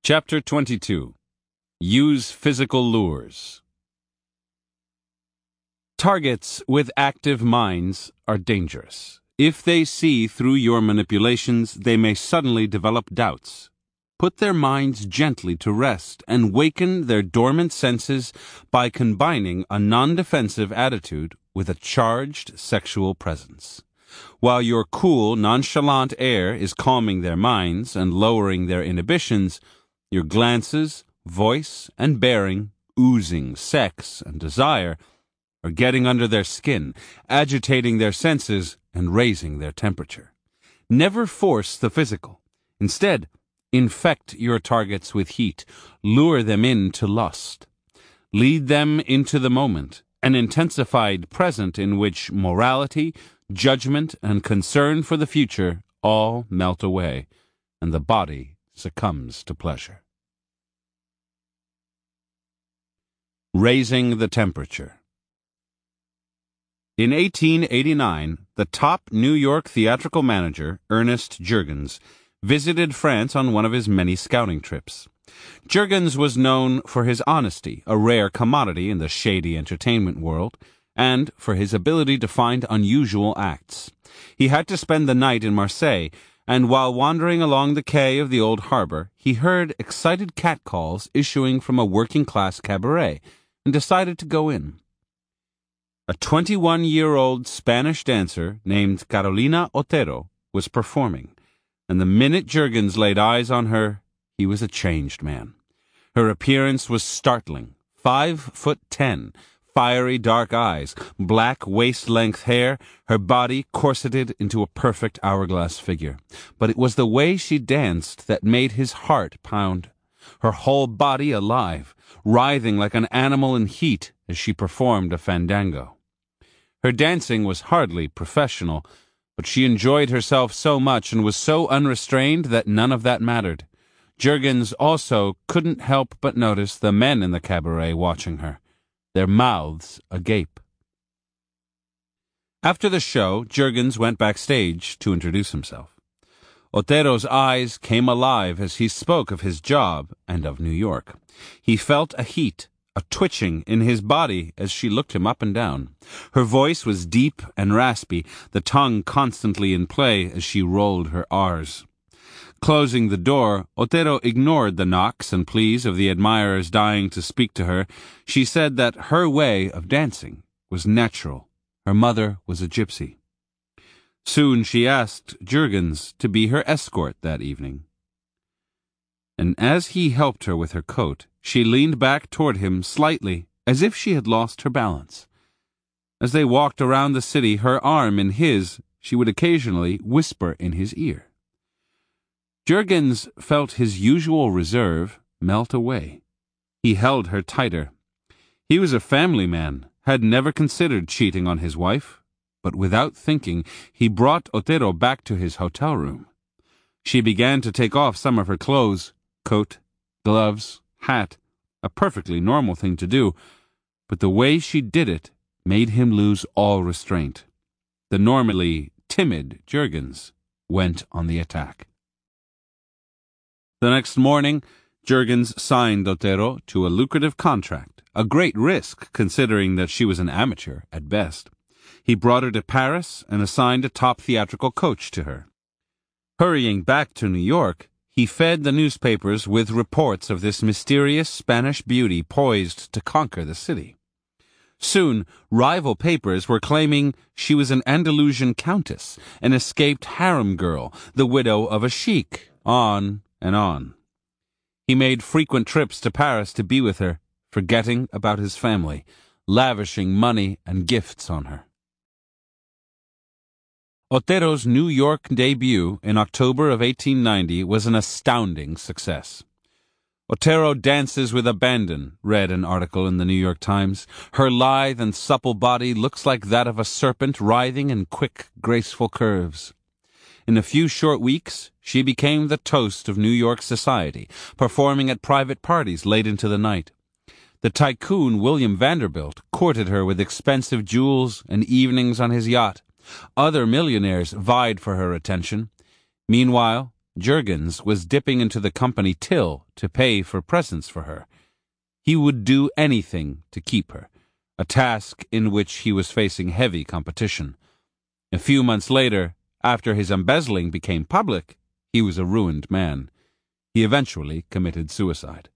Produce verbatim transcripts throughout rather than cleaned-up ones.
Chapter twenty-two. Use Physical Lures. Targets with active minds are dangerous. If they see through your manipulations, they may suddenly develop doubts. Put their minds gently to rest and waken their dormant senses by combining a non-defensive attitude with a charged sexual presence. While your cool, nonchalant air is calming their minds and lowering their inhibitions, your glances, voice, and bearing, oozing sex and desire, are getting under their skin, agitating their senses, and raising their temperature. Never force the physical. Instead, infect your targets with heat, lure them into lust. Lead them into the moment, an intensified present in which morality, judgment, and concern for the future all melt away, and the body succumbs to pleasure. Raising the temperature. In eighteen eighty-nine, the top New York theatrical manager, Ernest Jurgens, visited France on one of his many scouting trips. Jurgens was known for his honesty, a rare commodity in the shady entertainment world, and for his ability to find unusual acts. He had to spend the night in Marseille, and while wandering along the quay of the old harbor, he heard excited catcalls issuing from a working-class cabaret, and decided to go in. A twenty-one-year-old Spanish dancer named Carolina Otero was performing, and the minute Jurgens laid eyes on her, he was a changed man. Her appearance was startling. Five foot ten, fiery dark eyes, black waist-length hair, her body corseted into a perfect hourglass figure. But it was the way she danced that made his heart pound. Her whole body alive, writhing like an animal in heat as she performed a fandango. Her dancing was hardly professional, but she enjoyed herself so much and was so unrestrained that none of that mattered. Jurgens also couldn't help but notice the men in the cabaret watching her, their mouths agape. After the show, Jurgens went backstage to introduce himself. Otero's eyes came alive as he spoke of his job and of New York. He felt a heat, a twitching in his body as she looked him up and down. Her voice was deep and raspy, the tongue constantly in play as she rolled her R's. Closing the door, Otero ignored the knocks and pleas of the admirers dying to speak to her. She said that her way of dancing was natural. Her mother was a gypsy. Soon she asked Jurgens to be her escort that evening. And as he helped her with her coat, she leaned back toward him slightly, as if she had lost her balance. As they walked around the city, her arm in his, she would occasionally whisper in his ear. Jurgens felt his usual reserve melt away. He held her tighter. He was a family man, had never considered cheating on his wife, but without thinking, he brought Otero back to his hotel room. She began to take off some of her clothes, coat, gloves, hat, a perfectly normal thing to do, but the way she did it made him lose all restraint. The normally timid Jurgens went on the attack. The next morning, Jurgens signed Otero to a lucrative contract, a great risk considering that she was an amateur at best. He brought her to Paris and assigned a top theatrical coach to her. Hurrying back to New York, he fed the newspapers with reports of this mysterious Spanish beauty poised to conquer the city. Soon, rival papers were claiming she was an Andalusian countess, an escaped harem girl, the widow of a sheik, on and on. He made frequent trips to Paris to be with her, forgetting about his family, lavishing money and gifts on her. Otero's New York debut in October of eighteen ninety was an astounding success. Otero dances with abandon, read an article in the New York Times. Her lithe and supple body looks like that of a serpent writhing in quick, graceful curves. In a few short weeks, she became the toast of New York society, performing at private parties late into the night. The tycoon William Vanderbilt courted her with expensive jewels and evenings on his yacht. Other millionaires vied for her attention. Meanwhile, Jurgens was dipping into the company till to pay for presents for her. He would do anything to keep her, a task in which he was facing heavy competition. A few months later, after his embezzling became public, he was a ruined man. He eventually committed suicide.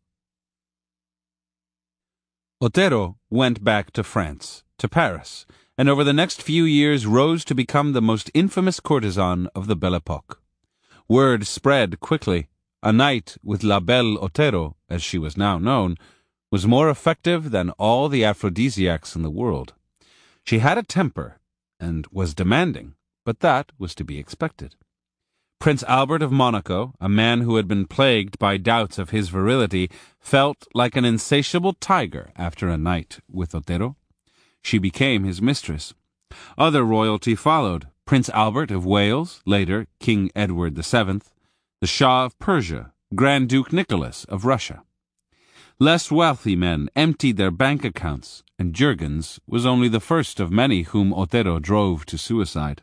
Otero went back to France, to Paris, and over the next few years rose to become the most infamous courtesan of the Belle Epoque. Word spread quickly. A night with La Belle Otero, as she was now known, was more effective than all the aphrodisiacs in the world. She had a temper and was demanding, but that was to be expected. Prince Albert of Monaco, a man who had been plagued by doubts of his virility, felt like an insatiable tiger after a night with Otero. She became his mistress. Other royalty followed. Prince Albert of Wales, later King Edward the Seventh, the Shah of Persia, Grand Duke Nicholas of Russia. Less wealthy men emptied their bank accounts, and Jurgens was only the first of many whom Otero drove to suicide.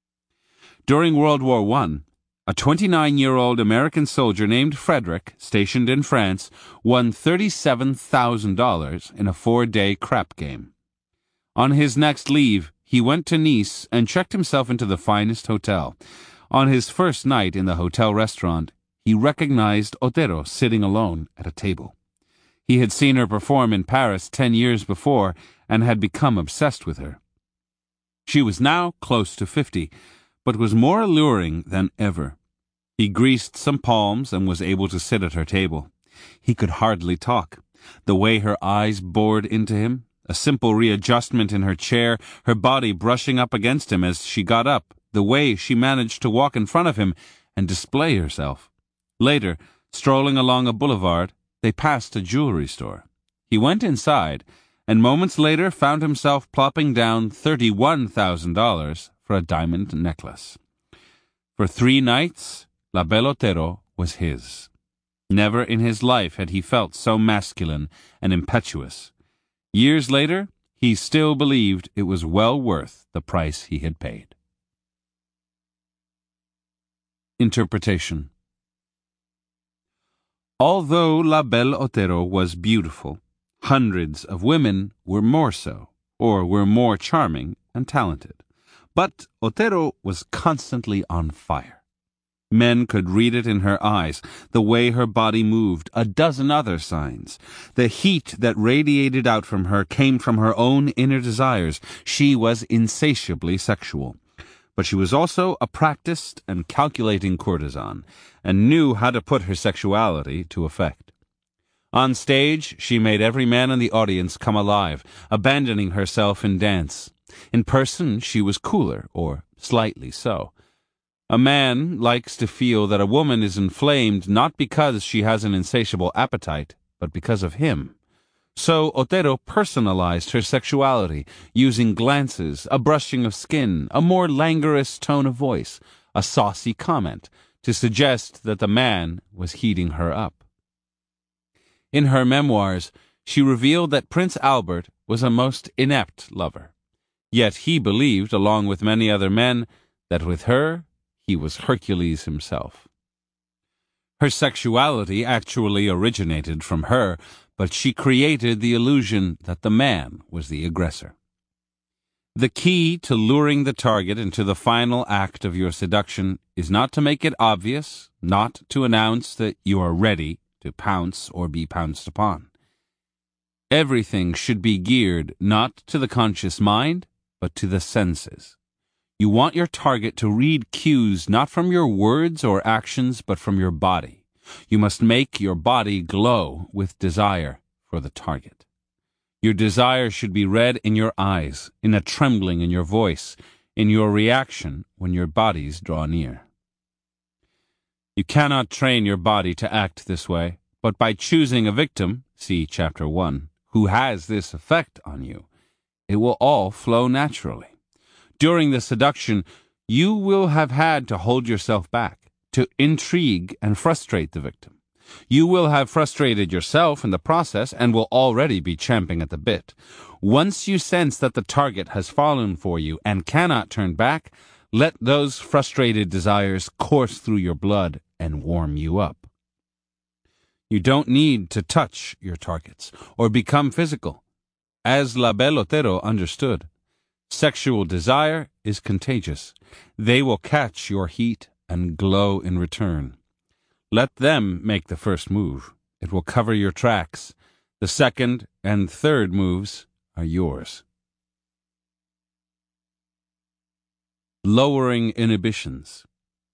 During World War One, a twenty-nine-year-old American soldier named Frederick, stationed in France, won thirty-seven thousand dollars in a four-day crap game. On his next leave, he went to Nice and checked himself into the finest hotel. On his first night in the hotel restaurant, he recognized Otero sitting alone at a table. He had seen her perform in Paris ten years before and had become obsessed with her. She was now close to fifty, but was more alluring than ever. He greased some palms and was able to sit at her table. He could hardly talk. The way her eyes bored into him, a simple readjustment in her chair, her body brushing up against him as she got up, the way she managed to walk in front of him and display herself. Later, strolling along a boulevard, they passed a jewelry store. He went inside, and moments later found himself plopping down thirty-one thousand dollars for a diamond necklace. For three nights, La Belle Otero was his. Never in his life had he felt so masculine and impetuous. Years later, he still believed it was well worth the price he had paid. Interpretation. Although La Belle Otero was beautiful, hundreds of women were more so, or were more charming and talented. But Otero was constantly on fire. Men could read it in her eyes, the way her body moved, a dozen other signs. The heat that radiated out from her came from her own inner desires. She was insatiably sexual. But she was also a practiced and calculating courtesan, and knew how to put her sexuality to effect. On stage, she made every man in the audience come alive, abandoning herself in dance. In person, she was cooler, or slightly so. A man likes to feel that a woman is inflamed not because she has an insatiable appetite, but because of him. So Otero personalized her sexuality, using glances, a brushing of skin, a more languorous tone of voice, a saucy comment, to suggest that the man was heating her up. In her memoirs, she revealed that Prince Albert was a most inept lover. Yet he believed, along with many other men, that with her he was Hercules himself. Her sexuality actually originated from her, but she created the illusion that the man was the aggressor. The key to luring the target into the final act of your seduction is not to make it obvious, not to announce that you are ready to pounce or be pounced upon. Everything should be geared not to the conscious mind, but to the senses. You want your target to read cues not from your words or actions, but from your body. You must make your body glow with desire for the target. Your desire should be read in your eyes, in a trembling in your voice, in your reaction when your bodies draw near. You cannot train your body to act this way, but by choosing a victim, see chapter one, who has this effect on you, it will all flow naturally. During the seduction, you will have had to hold yourself back, to intrigue and frustrate the victim. You will have frustrated yourself in the process and will already be champing at the bit. Once you sense that the target has fallen for you and cannot turn back, let those frustrated desires course through your blood and warm you up. You don't need to touch your targets or become physical. As La Belle Otero understood, sexual desire is contagious. They will catch your heat and glow in return. Let them make the first move. It will cover your tracks. The second and third moves are yours. Lowering inhibitions.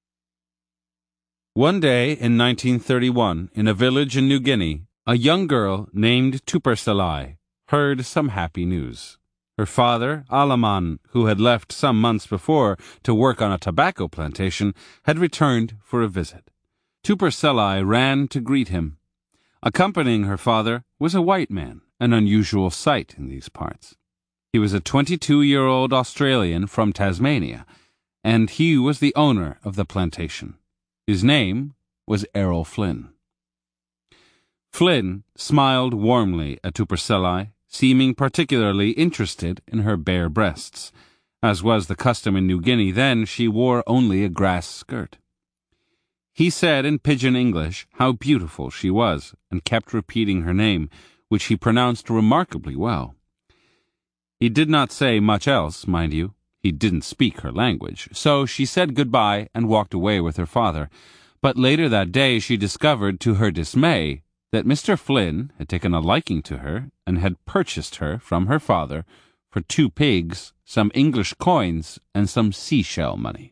One day in nineteen thirty-one, in a village in New Guinea, a young girl named Tupercelai heard some happy news. Her father, Alaman, who had left some months before to work on a tobacco plantation, had returned for a visit. Tupercelai ran to greet him. Accompanying her father was a white man, an unusual sight in these parts. He was a twenty-two-year-old Australian from Tasmania, and he was the owner of the plantation. His name was Errol Flynn. Flynn smiled warmly at Tupercelai, seeming particularly interested in her bare breasts. As was the custom in New Guinea then, she wore only a grass skirt. He said in pidgin English how beautiful she was, and kept repeating her name, which he pronounced remarkably well. He did not say much else, mind you. He didn't speak her language, so she said goodbye and walked away with her father. But later that day she discovered, to her dismay, that Mister Flynn had taken a liking to her and had purchased her from her father for two pigs, some English coins, and some seashell money.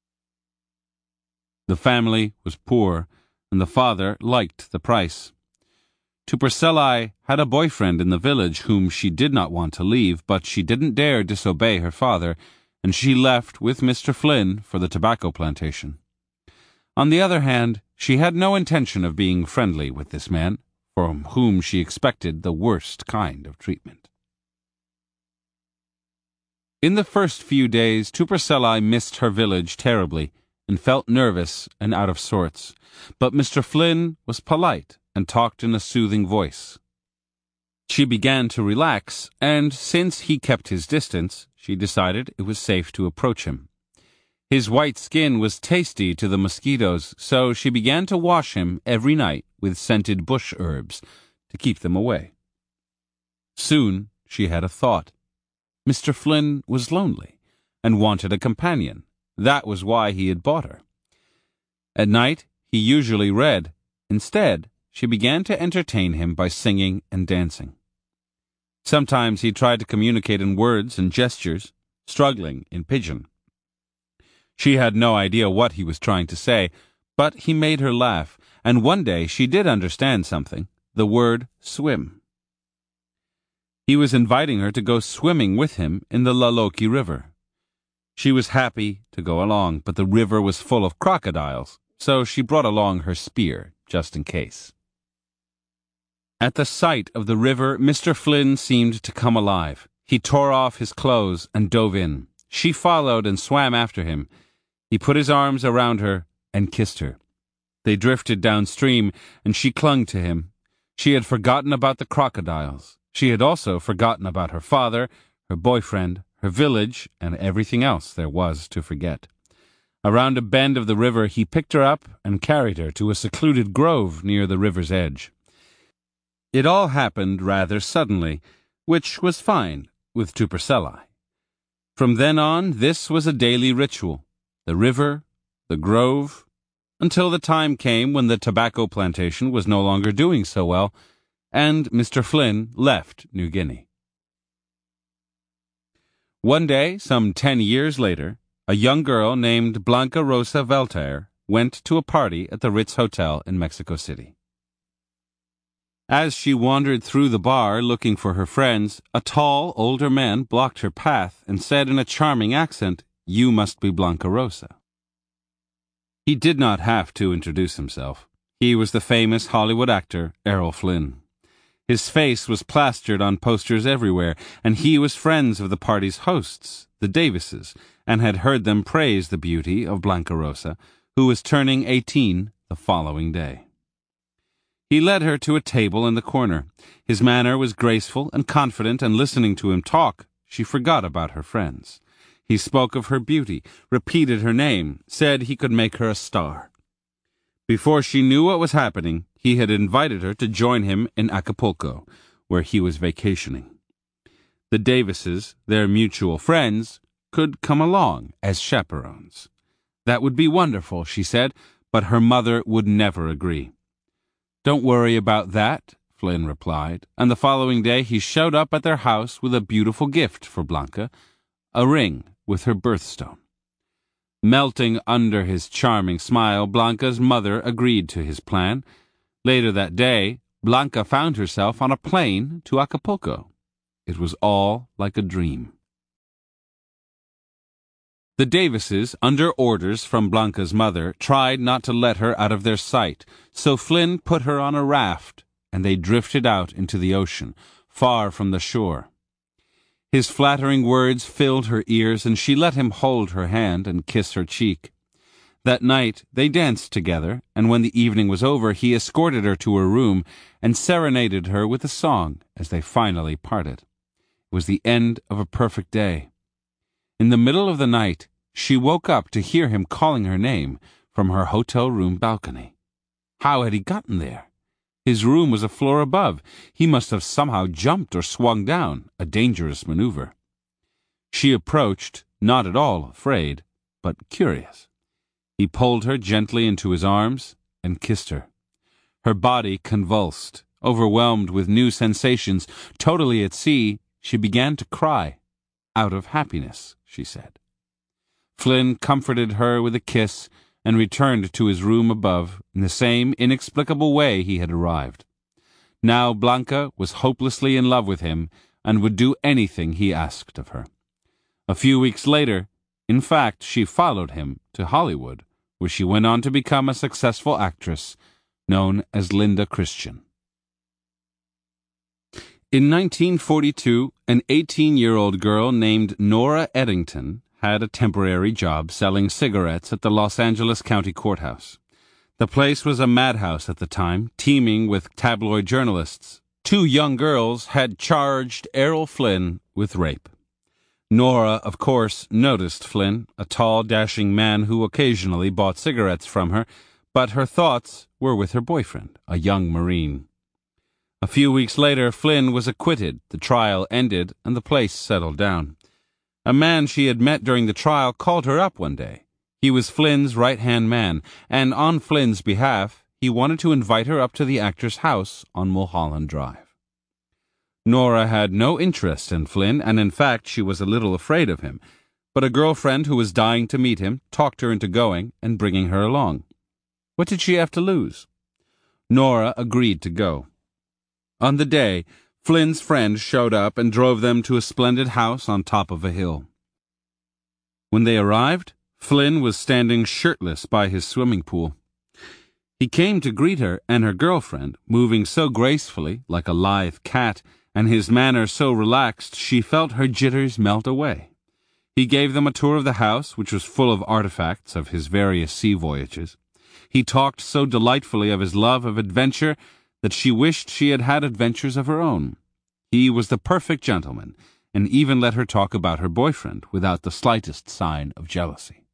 The family was poor, and the father liked the price. Tupercelai had a boyfriend in the village whom she did not want to leave, but she didn't dare disobey her father, and she left with Mister Flynn for the tobacco plantation. On the other hand, she had no intention of being friendly with this man, from whom she expected the worst kind of treatment. In the first few days, Tupercelai missed her village terribly, and felt nervous and out of sorts, but Mister Flynn was polite and talked in a soothing voice. She began to relax, and since he kept his distance, she decided it was safe to approach him. His white skin was tasty to the mosquitoes, so she began to wash him every night with scented bush herbs to keep them away. Soon she had a thought. Mister Flynn was lonely and wanted a companion. That was why he had bought her. At night he usually read. Instead, she began to entertain him by singing and dancing. Sometimes he tried to communicate in words and gestures, struggling in pidgin. She had no idea what he was trying to say, but he made her laugh, and one day she did understand something, the word swim. He was inviting her to go swimming with him in the Laloki River. She was happy to go along, but the river was full of crocodiles, so she brought along her spear, just in case. At the sight of the river, Mister Flynn seemed to come alive. He tore off his clothes and dove in. She followed and swam after him. He put his arms around her and kissed her. They drifted downstream, and she clung to him. She had forgotten about the crocodiles. She had also forgotten about her father, her boyfriend, her village, and everything else there was to forget. Around a bend of the river, he picked her up and carried her to a secluded grove near the river's edge. It all happened rather suddenly, which was fine with Tupercelai. From then on, this was a daily ritual, the river, the grove, until the time came when the tobacco plantation was no longer doing so well, and Mister Flynn left New Guinea. One day, some ten years later, a young girl named Blanca Rosa Velter went to a party at the Ritz Hotel in Mexico City. As she wandered through the bar looking for her friends, a tall, older man blocked her path and said in a charming accent, "You must be Blanca Rosa." He did not have to introduce himself. He was the famous Hollywood actor Errol Flynn. His face was plastered on posters everywhere, and he was friends of the party's hosts, the Davises, and had heard them praise the beauty of Blanca Rosa, who was turning eighteen the following day. He led her to a table in the corner. His manner was graceful and confident, and listening to him talk, she forgot about her friends. He spoke of her beauty, repeated her name, said he could make her a star. Before she knew what was happening, he had invited her to join him in Acapulco, where he was vacationing. The Davises, their mutual friends, could come along as chaperones. That would be wonderful, she said, but her mother would never agree. Don't worry about that, Flynn replied, and the following day he showed up at their house with a beautiful gift for Blanca, a ring with her birthstone. Melting under his charming smile, Blanca's mother agreed to his plan. Later that day, Blanca found herself on a plane to Acapulco. It was all like a dream. The Davises, under orders from Blanca's mother, tried not to let her out of their sight, so Flynn put her on a raft, and they drifted out into the ocean, far from the shore. His flattering words filled her ears, and she let him hold her hand and kiss her cheek. That night they danced together, and when the evening was over, he escorted her to her room and serenaded her with a song as they finally parted. It was the end of a perfect day. In the middle of the night, she woke up to hear him calling her name from her hotel room balcony. How had he gotten there? His room was a floor above. He must have somehow jumped or swung down, a dangerous maneuver. She approached, not at all afraid, but curious. He pulled her gently into his arms and kissed her. Her body convulsed, overwhelmed with new sensations, totally at sea. She began to cry. Out of happiness, she said. Flynn comforted her with a kiss and returned to his room above in the same inexplicable way he had arrived. Now Blanca was hopelessly in love with him and would do anything he asked of her. A few weeks later, in fact, she followed him to Hollywood, where she went on to become a successful actress known as Linda Christian. In nineteen forty-two, an eighteen-year-old girl named Nora Eddington had a temporary job selling cigarettes at the Los Angeles County Courthouse. The place was a madhouse at the time, teeming with tabloid journalists. Two young girls had charged Errol Flynn with rape. Nora, of course, noticed Flynn, a tall, dashing man who occasionally bought cigarettes from her, but her thoughts were with her boyfriend, a young Marine. A few weeks later, Flynn was acquitted, the trial ended, and the place settled down. A man she had met during the trial called her up one day. He was Flynn's right-hand man, and on Flynn's behalf, he wanted to invite her up to the actor's house on Mulholland Drive. Nora had no interest in Flynn, and in fact she was a little afraid of him, but a girlfriend who was dying to meet him talked her into going and bringing her along. What did she have to lose? Nora agreed to go. On the day, Flynn's friend showed up and drove them to a splendid house on top of a hill. When they arrived, Flynn was standing shirtless by his swimming pool. He came to greet her and her girlfriend, moving so gracefully, like a lithe cat, and his manner so relaxed she felt her jitters melt away. He gave them a tour of the house, which was full of artifacts of his various sea voyages. He talked so delightfully of his love of adventure that she wished she had had adventures of her own. He was the perfect gentleman, and even let her talk about her boyfriend without the slightest sign of jealousy.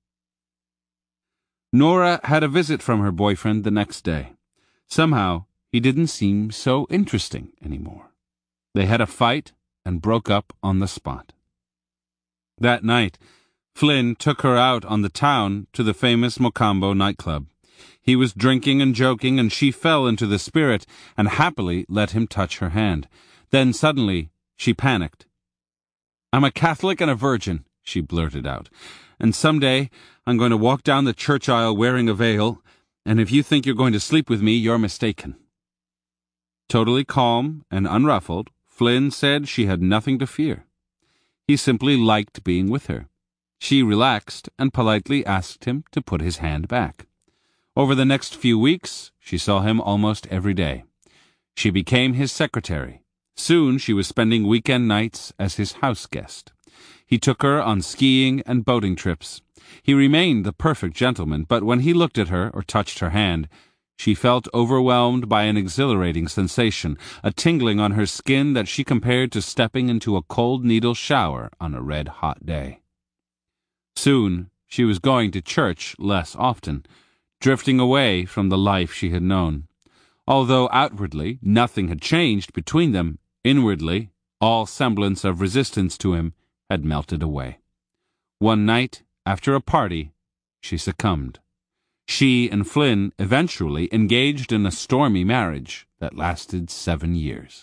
Nora had a visit from her boyfriend the next day. Somehow, he didn't seem so interesting anymore. They had a fight and broke up on the spot. That night, Flynn took her out on the town to the famous Mocambo nightclub. He was drinking and joking, and she fell into the spirit and happily let him touch her hand. Then suddenly she panicked. "I'm a Catholic and a virgin," she blurted out, "and someday I'm going to walk down the church aisle wearing a veil, and if you think you're going to sleep with me, you're mistaken." Totally calm and unruffled, Flynn said she had nothing to fear. He simply liked being with her. She relaxed and politely asked him to put his hand back. Over the next few weeks, she saw him almost every day. She became his secretary. Soon she was spending weekend nights as his house guest. He took her on skiing and boating trips. He remained the perfect gentleman, but when he looked at her or touched her hand, she felt overwhelmed by an exhilarating sensation, a tingling on her skin that she compared to stepping into a cold needle shower on a red-hot day. Soon she was going to church less often. drifting away from the life she had known. Although outwardly nothing had changed between them, inwardly all semblance of resistance to him had melted away. One night, after a party, she succumbed. She and Flynn eventually engaged in a stormy marriage that lasted seven years.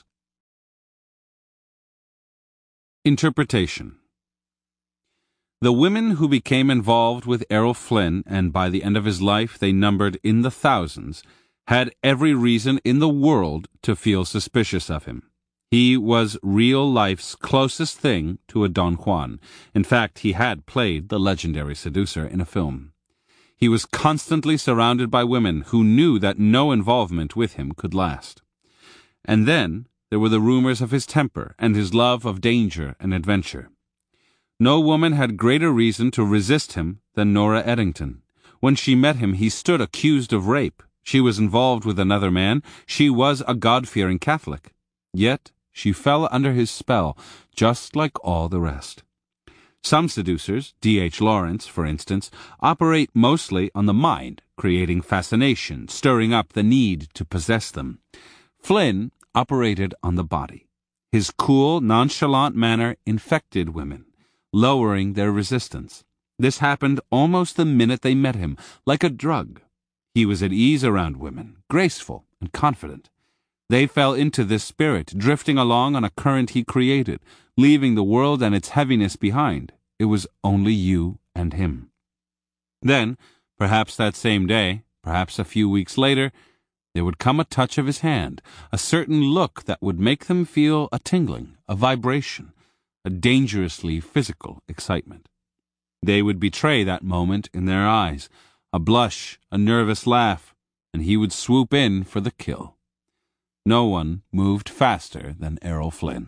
Interpretation. The women who became involved with Errol Flynn, and by the end of his life they numbered in the thousands, had every reason in the world to feel suspicious of him. He was real life's closest thing to a Don Juan. In fact, he had played the legendary seducer in a film. He was constantly surrounded by women who knew that no involvement with him could last. And then there were the rumors of his temper and his love of danger and adventure. No woman had greater reason to resist him than Nora Eddington. When she met him, he stood accused of rape. She was involved with another man. She was a God-fearing Catholic. Yet she fell under his spell, just like all the rest. Some seducers, D H Lawrence, for instance, operate mostly on the mind, creating fascination, stirring up the need to possess them. Flynn operated on the body. His cool, nonchalant manner infected women, lowering their resistance. This happened almost the minute they met him, like a drug. He was at ease around women, graceful and confident. They fell into this spirit, drifting along on a current he created, leaving the world and its heaviness behind. It was only you and him. Then, perhaps that same day, perhaps a few weeks later, there would come a touch of his hand, a certain look that would make them feel a tingling, a vibration, a dangerously physical excitement. They would betray that moment in their eyes, a blush, a nervous laugh, and he would swoop in for the kill. No one moved faster than Errol Flynn.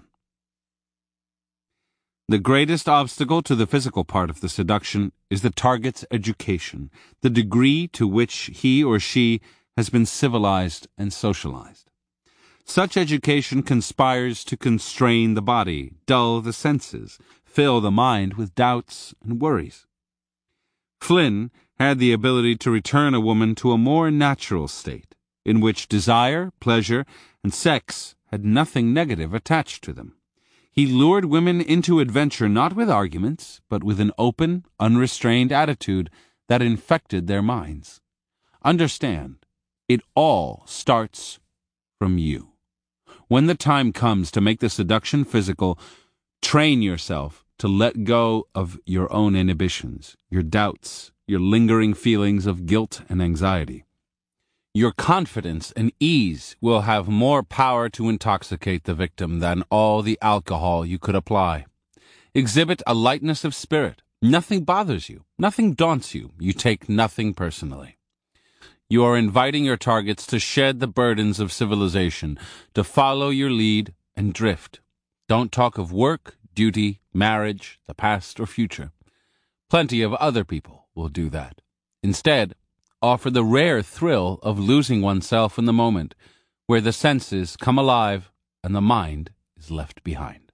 The greatest obstacle to the physical part of the seduction is the target's education, the degree to which he or she has been civilized and socialized. Such education conspires to constrain the body, dull the senses, fill the mind with doubts and worries. Flynn had the ability to return a woman to a more natural state, in which desire, pleasure, and sex had nothing negative attached to them. He lured women into adventure not with arguments, but with an open, unrestrained attitude that infected their minds. Understand, it all starts from you. When the time comes to make the seduction physical, train yourself to let go of your own inhibitions, your doubts, your lingering feelings of guilt and anxiety. Your confidence and ease will have more power to intoxicate the victim than all the alcohol you could apply. Exhibit a lightness of spirit. Nothing bothers you. Nothing daunts you. You take nothing personally. You are inviting your targets to shed the burdens of civilization, to follow your lead and drift. Don't talk of work, duty, marriage, the past or future. Plenty of other people will do that. Instead, offer the rare thrill of losing oneself in the moment, where the senses come alive and the mind is left behind.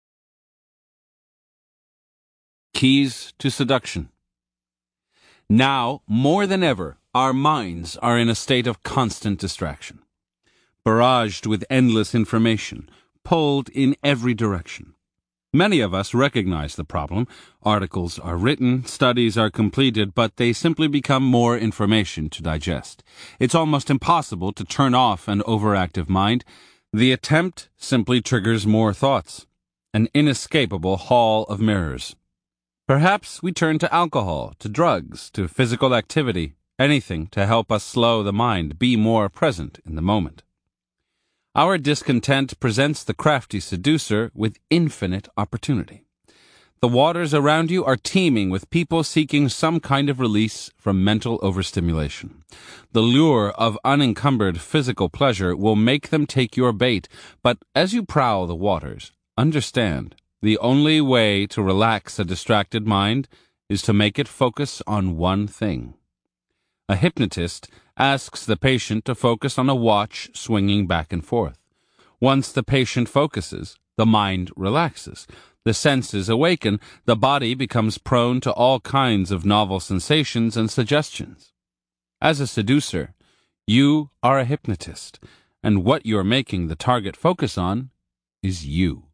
Keys to seduction. Now, more than ever, our minds are in a state of constant distraction, barraged with endless information, pulled in every direction. Many of us recognize the problem. Articles are written, studies are completed, but they simply become more information to digest. It's almost impossible to turn off an overactive mind. The attempt simply triggers more thoughts, an inescapable hall of mirrors. Perhaps we turn to alcohol, to drugs, to physical activity, anything to help us slow the mind, be more present in the moment. Our discontent presents the crafty seducer with infinite opportunity. The waters around you are teeming with people seeking some kind of release from mental overstimulation. The lure of unencumbered physical pleasure will make them take your bait, but as you prowl the waters, understand the only way to relax a distracted mind is to make it focus on one thing. A hypnotist asks the patient to focus on a watch swinging back and forth. Once the patient focuses, the mind relaxes. The senses awaken. The body becomes prone to all kinds of novel sensations and suggestions. As a seducer, you are a hypnotist, and what you're making the target focus on is you.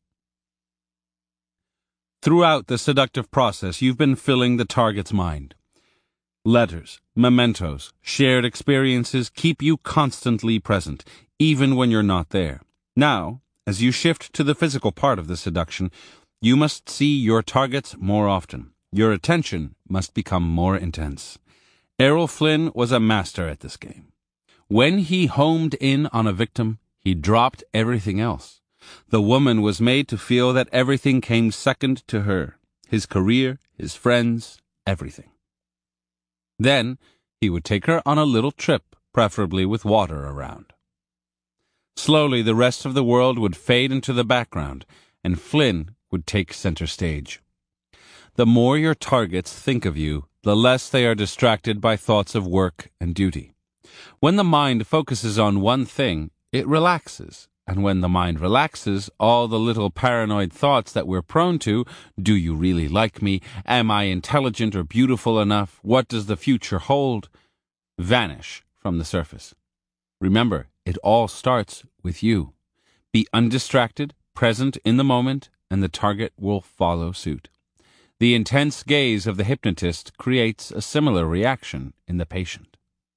Throughout the seductive process, you've been filling the target's mind. Letters, mementos, shared experiences keep you constantly present, even when you're not there. Now, as you shift to the physical part of the seduction, you must see your targets more often. Your attention must become more intense. Errol Flynn was a master at this game. When he homed in on a victim, he dropped everything else. The woman was made to feel that everything came second to her. His career, his friends, everything. Then he would take her on a little trip, preferably with water around. Slowly the rest of the world would fade into the background, and Flynn would take center stage. The more your targets think of you, the less they are distracted by thoughts of work and duty. When the mind focuses on one thing, it relaxes. And when the mind relaxes, all the little paranoid thoughts that we're prone to, do you really like me? Am I intelligent or beautiful enough? What does the future hold? Vanish from the surface. Remember, it all starts with you. Be undistracted, present in the moment, and the target will follow suit. The intense gaze of the hypnotist creates a similar reaction in the patient.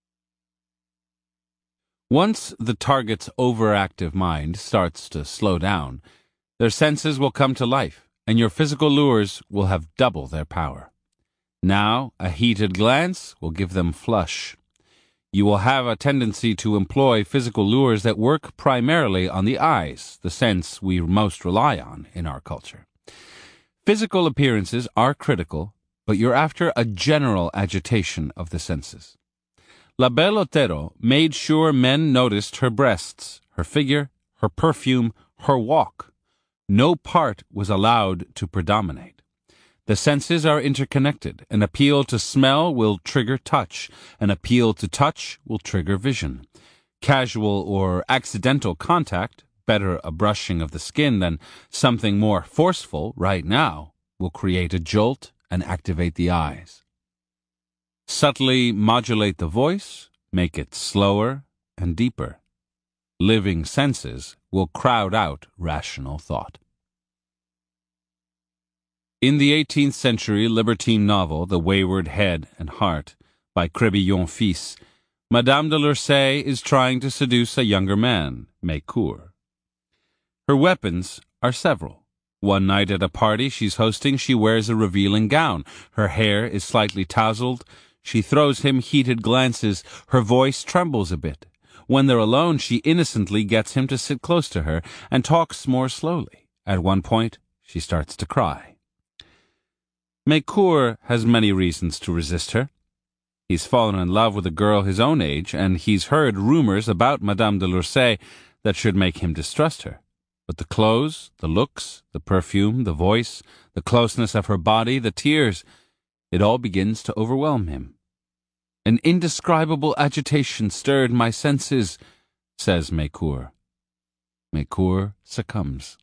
Once the target's overactive mind starts to slow down, their senses will come to life, and your physical lures will have double their power. Now, a heated glance will give them flush. You will have a tendency to employ physical lures that work primarily on the eyes, the sense we most rely on in our culture. Physical appearances are critical, but you're after a general agitation of the senses. La Belle Otero made sure men noticed her breasts, her figure, her perfume, her walk. No part was allowed to predominate. The senses are interconnected. An appeal to smell will trigger touch. An appeal to touch will trigger vision. Casual or accidental contact, better a brushing of the skin than something more forceful right now, will create a jolt and activate the eyes. Subtly modulate the voice, make it slower and deeper. Living senses will crowd out rational thought. In the eighteenth century libertine novel The Wayward Head and Heart by Crébillon fils, Madame de Lursay is trying to seduce a younger man, Mecourt. Her weapons are several. One night at a party she's hosting, she wears a revealing gown. Her hair is slightly tousled. She throws him heated glances. Her voice trembles a bit. When they're alone, she innocently gets him to sit close to her and talks more slowly. At one point, she starts to cry. Mecourt has many reasons to resist her. He's fallen in love with a girl his own age, and he's heard rumors about Madame de Lursay that should make him distrust her. But the clothes, the looks, the perfume, the voice, the closeness of her body, the tears, it all begins to overwhelm him. An indescribable agitation stirred my senses, says Mecourt. Mecourt succumbs.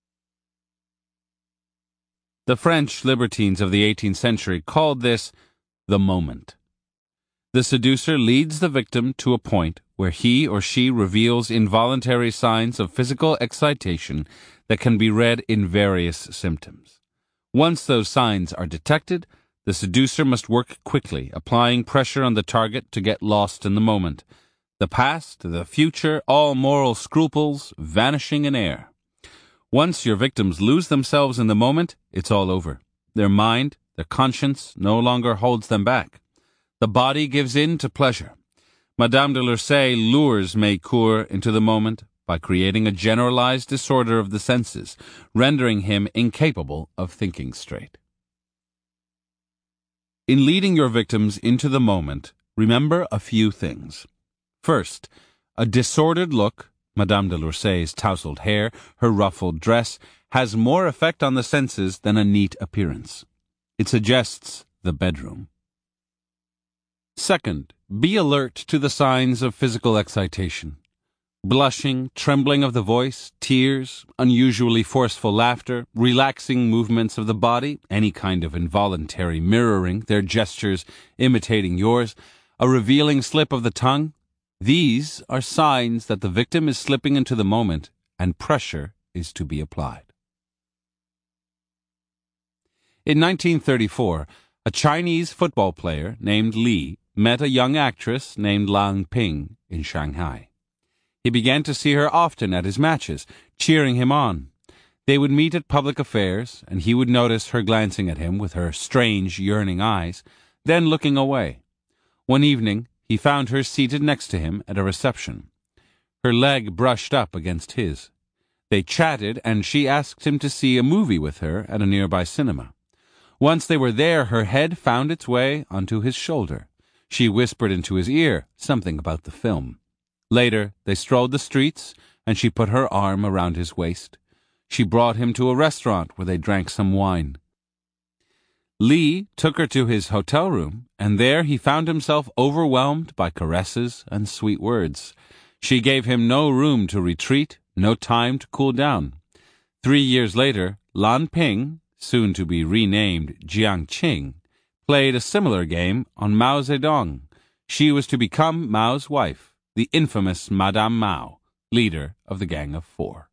The French libertines of the eighteenth century called this the moment. The seducer leads the victim to a point where he or she reveals involuntary signs of physical excitation that can be read in various symptoms. Once those signs are detected, the seducer must work quickly, applying pressure on the target to get lost in the moment. The past, the future, all moral scruples vanishing in air. Once your victims lose themselves in the moment, it's all over. Their mind, their conscience, no longer holds them back. The body gives in to pleasure. Madame de Lursay lures Mecourt into the moment by creating a generalized disorder of the senses, rendering him incapable of thinking straight. In leading your victims into the moment, remember a few things. First, a disordered look, Madame de Lursay's tousled hair, her ruffled dress, has more effect on the senses than a neat appearance. It suggests the bedroom. Second, be alert to the signs of physical excitation. Blushing, trembling of the voice, tears, unusually forceful laughter, relaxing movements of the body, any kind of involuntary mirroring, their gestures imitating yours, a revealing slip of the tongue. These are signs that the victim is slipping into the moment and pressure is to be applied. In nineteen thirty-four, a Chinese football player named Li met a young actress named Lan Ping in Shanghai. He began to see her often at his matches, cheering him on. They would meet at public affairs, and he would notice her glancing at him with her strange, yearning eyes, then looking away. One evening, he found her seated next to him at a reception. Her leg brushed up against his. They chatted, and she asked him to see a movie with her at a nearby cinema. Once they were there, her head found its way onto his shoulder. She whispered into his ear something about the film. Later, they strolled the streets, and she put her arm around his waist. She brought him to a restaurant where they drank some wine. Li took her to his hotel room, and there he found himself overwhelmed by caresses and sweet words. She gave him no room to retreat, no time to cool down. Three years later, Lan Ping, soon to be renamed Jiang Qing, played a similar game on Mao Zedong. She was to become Mao's wife, the infamous Madame Mao, leader of the Gang of Four.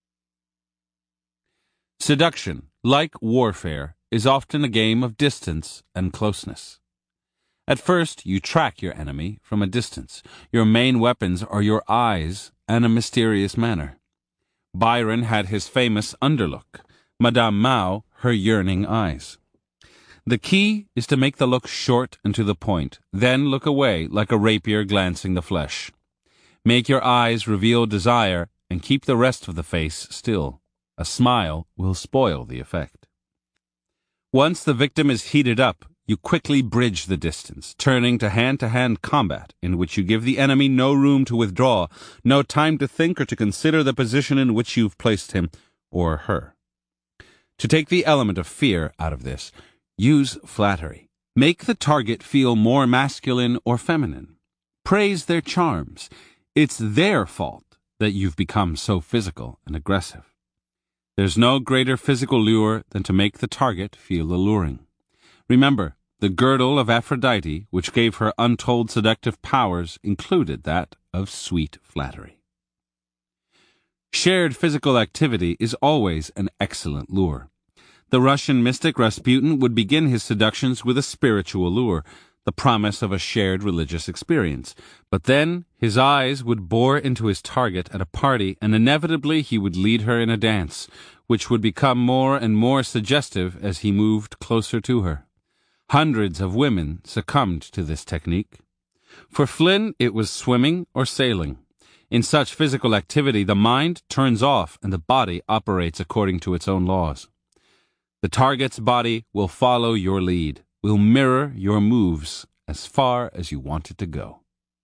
Seduction, like warfare, is often a game of distance and closeness. At first, you track your enemy from a distance. Your main weapons are your eyes and a mysterious manner. Byron had his famous underlook, Madame Mao her yearning eyes. The key is to make the look short and to the point, then look away like a rapier glancing the flesh. Make your eyes reveal desire and keep the rest of the face still. A smile will spoil the effect. Once the victim is heated up, you quickly bridge the distance, turning to hand-to-hand combat in which you give the enemy no room to withdraw, no time to think or to consider the position in which you've placed him or her. To take the element of fear out of this, use flattery. Make the target feel more masculine or feminine. Praise their charms. It's their fault that you've become so physical and aggressive. There's no greater physical lure than to make the target feel alluring. Remember, the girdle of Aphrodite, which gave her untold seductive powers, included that of sweet flattery. Shared physical activity is always an excellent lure. The Russian mystic Rasputin would begin his seductions with a spiritual lure, the promise of a shared religious experience. But then his eyes would bore into his target at a party, and inevitably he would lead her in a dance, which would become more and more suggestive as he moved closer to her. Hundreds of women succumbed to this technique. For Flynn, it was swimming or sailing. In such physical activity, the mind turns off and the body operates according to its own laws. The target's body will follow your lead, will mirror your moves as far as you want it to go.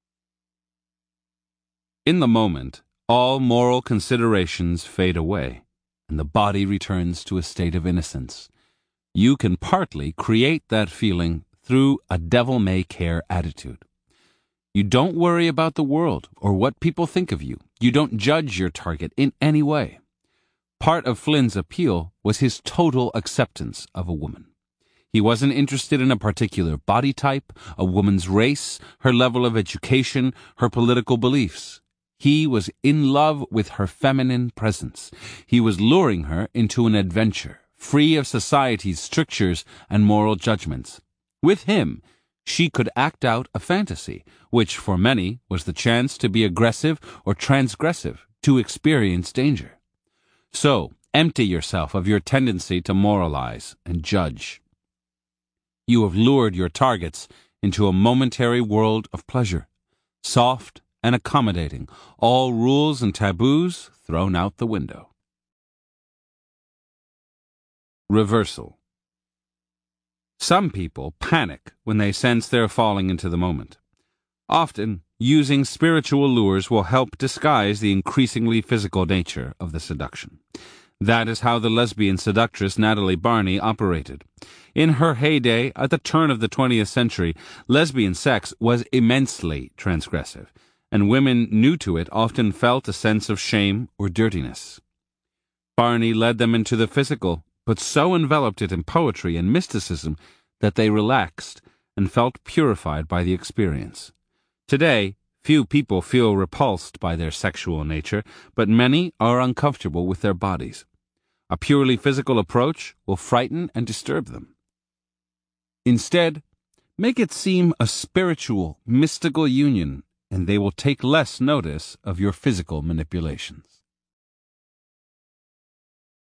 In the moment, all moral considerations fade away, and the body returns to a state of innocence. You can partly create that feeling through a devil-may-care attitude. You don't worry about the world or what people think of you. You don't judge your target in any way. Part of Flynn's appeal was his total acceptance of a woman. He wasn't interested in a particular body type, a woman's race, her level of education, her political beliefs. He was in love with her feminine presence. He was luring her into an adventure, free of society's strictures and moral judgments. With him, she could act out a fantasy, which for many was the chance to be aggressive or transgressive, to experience danger. So, empty yourself of your tendency to moralize and judge. You have lured your targets into a momentary world of pleasure, soft and accommodating, all rules and taboos thrown out the window. Reversal. Some people panic when they sense they're falling into the moment. Often, using spiritual lures will help disguise the increasingly physical nature of the seduction. That is how the lesbian seductress Natalie Barney operated. In her heyday, at the turn of the twentieth century, lesbian sex was immensely transgressive, and women new to it often felt a sense of shame or dirtiness. Barney led them into the physical, but so enveloped it in poetry and mysticism that they relaxed and felt purified by the experience. Today, few people feel repulsed by their sexual nature, but many are uncomfortable with their bodies. A purely physical approach will frighten and disturb them. Instead, make it seem a spiritual, mystical union, and they will take less notice of your physical manipulations.